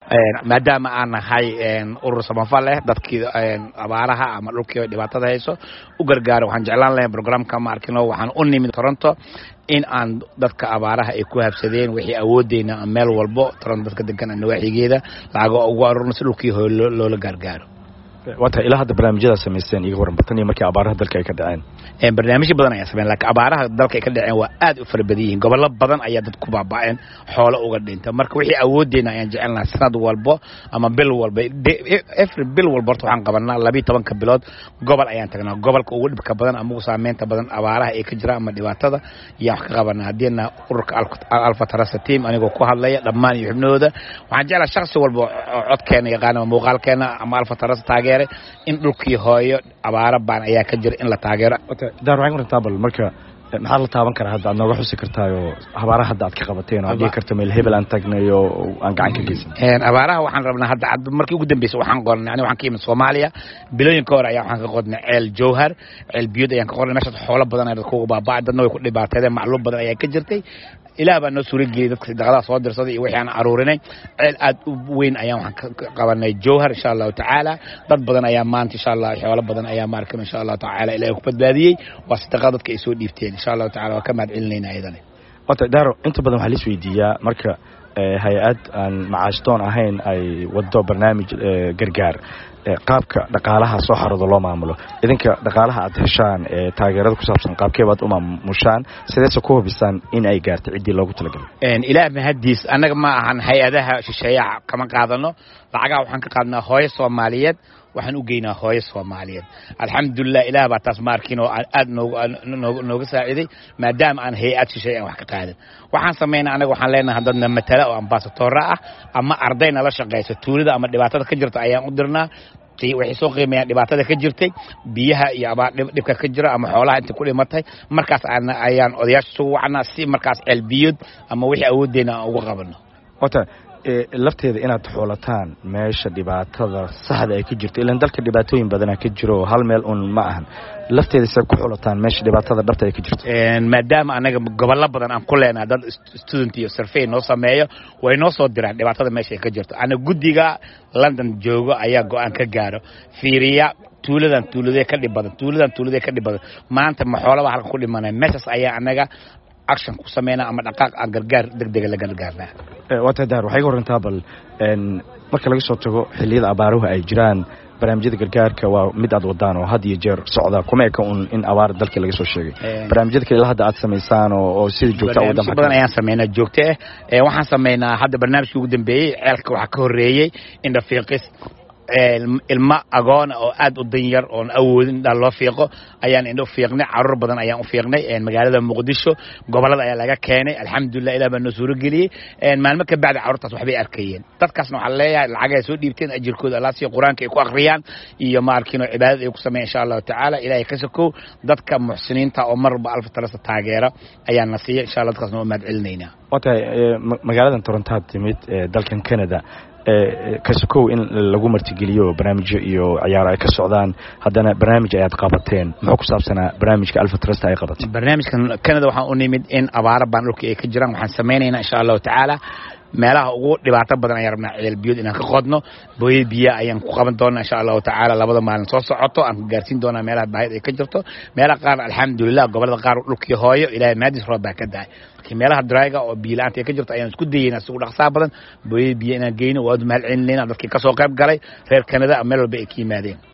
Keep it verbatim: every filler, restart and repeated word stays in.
maadaama aan nahay urur samafal leh dadkii abaaraha ama dhulkii dhibaatada hayso u gargaaro waxaan jeclaan lahayn programka ma arkino waxaan u nimid Toronto in aan dadka abaaraha ay ku habsadeen wixii awoodeena meel walbo Toronto dadka degan nawaaxigeeda laaga ugu arurno si dhulkii loola gargaaro wata ilaa hadda barnaamijyada sameysteen iga waran bataniyo markii abaaraha dalka ay ka dhaceen een barnaamijyo badan ayaa sameeyay laakiin abaaraha dalka ay ka dhaceen waa aad u fara badan yihiin gobollo badan ayaa dad ku baaba'een xoolo uga dhinta marka wixii awoodeena ayaan jecelnahay sanad walbo ama bil walba every bil walba waxaan qabanaa laba iyo toban ka bilood gobol ayaan tagnaa gobolka ugu dhibka badan ama ugu saameynta badan abaaraha ay ka jiraan ama dhibaatada iyo wax ka qabanaa hadeena ururka Alpha Trust Team anigoo ku hadlaya dhammaan iyo xubnooda waxaan jecelahay shakhsi walba codkeena yaqaan ama muuqaalkeena ama Alpha Trust taageere in dhulkii hooyo abaara baan ayaa ka jira in la taageero daar waxaan ku taabal marka maxaa la taaban karaa hadda aad nooga xusi kartaayo abaaraha hadda aad ka qabateen oo dhigi karto meel hebel aan tagnayo aan gacan ka geysan een abaaraha waxaan rabnaa hadda markii ugu dambeysay waxaan qornay aniga waxaan ka imid Soomaaliya bilooyin ka hor ayaa waxaan ka qodnay ceel Jowhar ceel biyod ayaan ka qornay meesha xoolo badan ay dadku uga baaba'ay dadna way ku dhibaatadeen macluub badan ayaa ka jirtay ilaa baan noo suura geliyay dadka daqada soo dirsaday iyo wixii aan aruurinay ceel aad u weyn ayaan waxaan ka qabanay Jowhar insha Allah taala dad badan ayaa maanta insha Allah xoolo badan ayaa markan insha Allah taala ilaahay ku badbaadiyay waa sadaqada dadka ay soo dhiibteen insha Allah taala waa ka mahadcelinayna ayadana wata daaro inta badan waxa la isweydiiyaa marka hay'ad aan macaastoon ahayn ay wado barnaamij gargaar qaabka dhaqaalaha soo xarado loo maamulo idinka dhaqaalaha aad heshaan ee taageerada ku saabsan qaabkee baad u maamushaan sideese ku hubisaan in ay gaarto cidii loogu talagalay een ilaahay mahadiis anaga ma ahan hay'adaha shisheeyaha kama qaadano lacagaha waxaan ka qaadnaa hooyo Soomaaliyeed waxaan u geynaa hooyo Soomaaliyeed alxamdulillah ilaahay baa taas markiin oo aad nooga nooga saaciday maadaama aan hay'ad shisheeyaha wax ka qaadan waxaan sameeynaa anaga waxaan leenahay dadna matala oo ambassador ah ama ardayna la shaqeysa tuulada ama dhibaatada ka jirta ayaan u dirnaa waxay soo qiimeeyaan dhibaatada ka jirtay biyaha iyo abaar dhibka ka jira ama xoolaha inta ku dhimatay markaas ayaan odayaasha soo wacnaa si markaas celbiyad ama wixii awoodeena uga qabano wata lafteeda inaad xoolataan meesha dhibaatada saxda ay ka jirto ilaa dalka dhibaatooyin badan ka jiro hal meel un ma ahan lafteeda si ku xoolataan meesha dhibaatada dhabta ay ka jirto een maadaama anaga gobollo badan aan ku leenahay dad student iyo survey noo sameeyo way noo soo diraan dhibaatada meesha ay ka jirto ana guddiga London joogo ayaa go'aan ka gaaro fiiriya tuuladan tuulade ka dhib badan tuuladan tuulade ka dhib badan maanta ma xoolaha halka ku dhimanay meeshaas ayaa anaga action ku sameeyna ama dhaqaaq aan gargaar degdeg la gargaarna wata daar waxay warantaa bal een marka laga soo tago xilliyada abaaruhu ay jiraan barnaamijyada gargaarka waa mid aad wadaan oo had iyo jeer socda kuma eka un in abaar dalka laga soo sheegay barnaamijyada kale hadda aad sameysaan oo sida joogta u dhammaan badan ayaan sameynaa joogta ah waxaan sameynaa hadda barnaamijkii ugu dambeeyay ceelka waxa ka horeeyay in dhafiiqis ilma agoon oo aad u dan yar oo awoodin dal loo fiiqo ayaan indho fiiqnay carruur badan ayaan u fiiqnay magaalada Muqdisho gobolada ayaa laga keenay alxamdulillah ilaahay baa noo suura geliyay maalmo ka bacdi carruurtaas waxbay arkayeen dadkaasna waxa leeyahay lacag ay soo dhiibteen ajirkooda Allah si quraanka ay ku akhriyaan iyo maarkino cibaadada ay ku sameeyaan insha Allah taala ilaahay ka sokow dadka muxsiniinta oo marba Alpha Trust taageera ayaan nasiiyo insha Allah dadkaasna u mahadcelinayna wata magaalada Toronto timid dalkan Canada kasokow in lagu martigeliyo barnaamijyo iyo ciyaaro ay ka socdaan haddana barnaamij ayaad qabateen muxuu ku saabsanaa barnaamijka Alpha Trust ay qabatay barnaamijkan Canada waxaan u nimid in abaara baan dhulka ay ka jiraan waxaan sameynaynaa insha Allah taala meelaha ugu dhibaato badan ayaan rabnaa ceel biyod inaan ka qodno booyad biyo ayaan ku qaban doonaa insha Allah taala labada maalin soo socoto aan gaarsiin doonaa meelaha baahida ay ka jirto meelaha qaar alxamdulillah gobolada qaar dhulkii hooyo ilaahay maadis roob baa ka daay meelaha drayga oo biyo la'aanta ay ka jirto ayaan isku dayeynaa si u dhaqsaa badan booyad biyo inaan geyno waa mahad celinayna dadkii ka soo qayb galay reer Canada meel walba ay ka yimaadeen